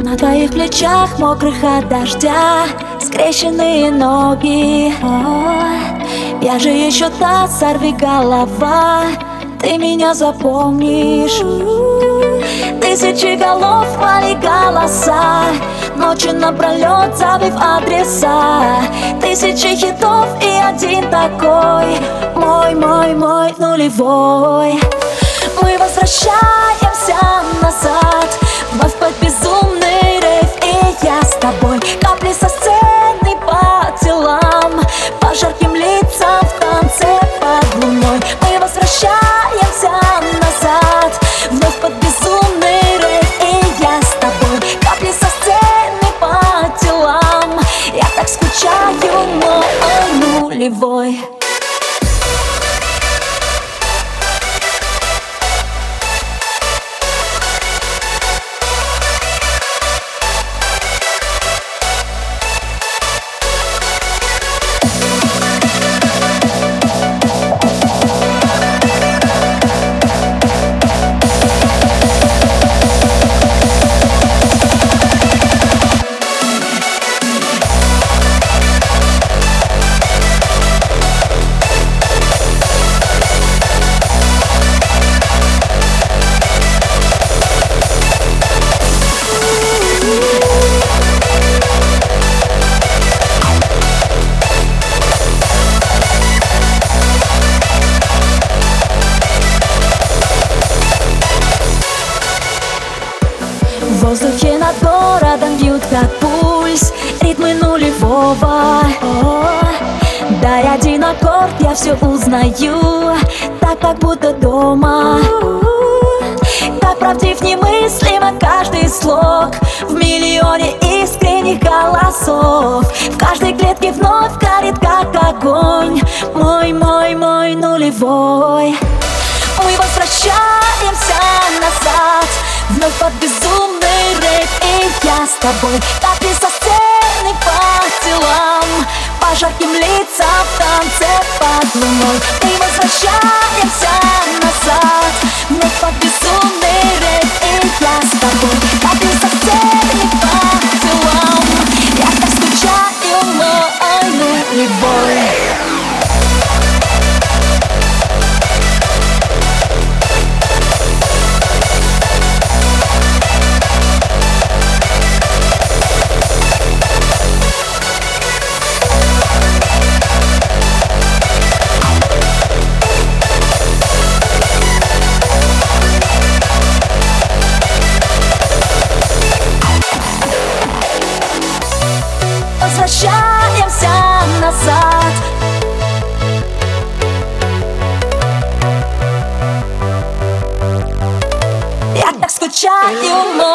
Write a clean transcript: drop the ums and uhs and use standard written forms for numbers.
На твоих плечах, мокрых от дождя, скрещенные ноги. Я же еще та сорвиголова, ты меня запомнишь. Тысячи голов, мои голоса, ночи напролет забыв адреса. Тысячи хитов и один такой, мой нулевой. Мы возвращаемся назад, вновь под безумный рейв, и я с тобой. Капли со сцены по телам, по жарким лицам в танце под луной. Мы возвращаемся назад, вновь под безумный рейв, и я с тобой. Капли со сцены по телам, я так скучаю, мой нулевой. В воздухе над городом бьют как пульс ритмы нулевого. Дай один аккорд, я все узнаю, так как будто дома. Как правдив немыслимо каждый слог в миллионе искренних голосов. В каждой клетке вновь горит как огонь мой нулевой. Мы возвращаемся назад, вновь под безумный рейв, и я с тобой. Капли со сцены по телам, по жарким лицам в танце под луной. Мы возвращаемся назад, вновь под безумный рейв, и я с тобой. Капли со сцены по телам, я так скучаю, мой нулевой. Возвращаемся назад. Я так скучаю,